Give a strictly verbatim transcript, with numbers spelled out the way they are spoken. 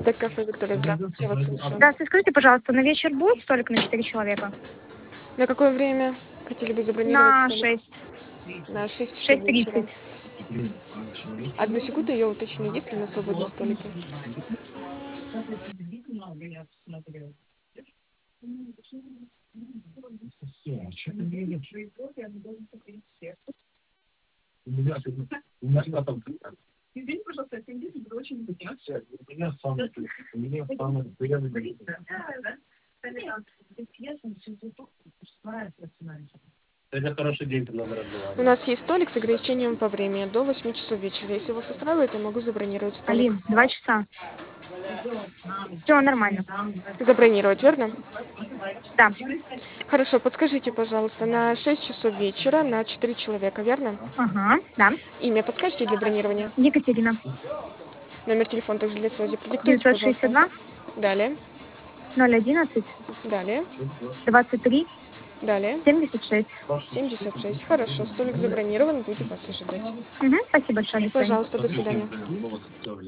Это кафе Виктория. Здравствуйте, я вас слушаю. Здравствуйте, скажите, пожалуйста, на вечер будет столик на четыре человека? На какое время хотели бы забронировать На столик? шесть. На шесть часов Шесть вечера. тридцать. Одну секунду, я уточню, есть ли на свободные столики. Извините, пожалуйста, это было очень интересно. Это хороший день, когда мы У нас есть столик с ограничением по времени до восьми часов вечера. Если вас устраивает, я могу забронировать столик. Алин, два часа. Все нормально. Забронировать, верно? Да. Хорошо, подскажите, пожалуйста, на шесть часов вечера на четыре человека, верно? Ага, да. Имя подскажете для бронирования? Екатерина. Номер телефона также для связи. Продиктуйте, девятьсот шестьдесят пожалуйста. два Далее, ноль одиннадцать далее, двадцать три далее. семьдесят шесть. семьдесят шесть. Хорошо, столик забронирован, буду вас ожидать. Угу, спасибо большое. До свидания. Пожалуйста, до свидания.